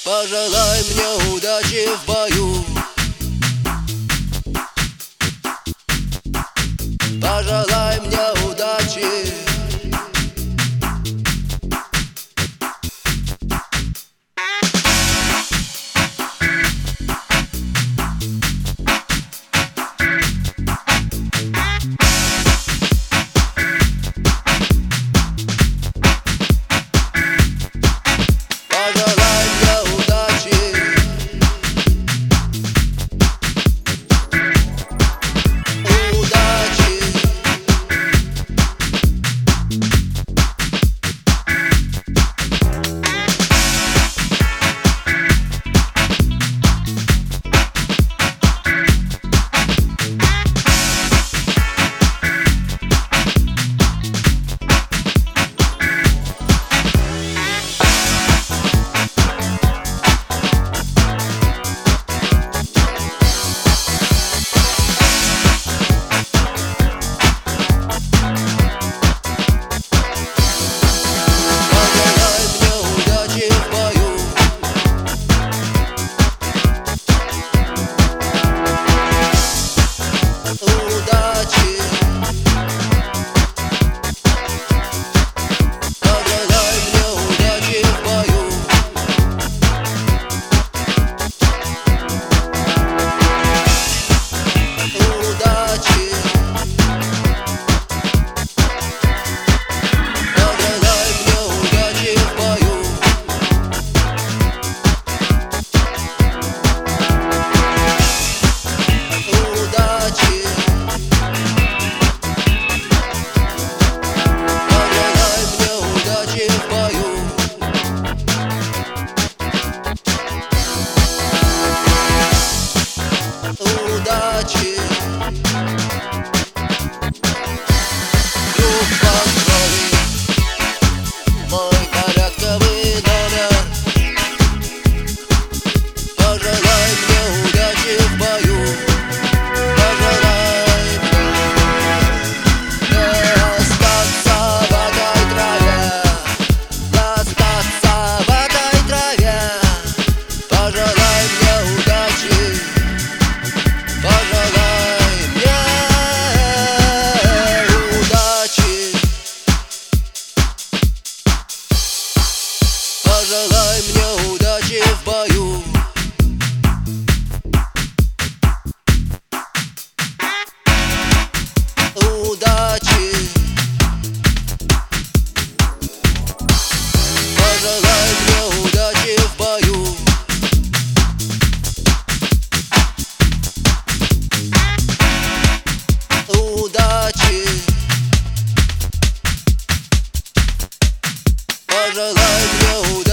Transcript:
Пожелай мне удачи в бою. Пожелай мне удачи. Удачи. Друг по крови, мой порядковый номер. Пожелай мне удачи в бою. Пожелай мне остаться в этой траве, остаться в этой траве. Пожелай мне удачи. Пожелай мне удачи. Пожелай мне удачи в бою. Удачи. Пожелай мне удачи в бою. Удачи. Пожелай мне удачи.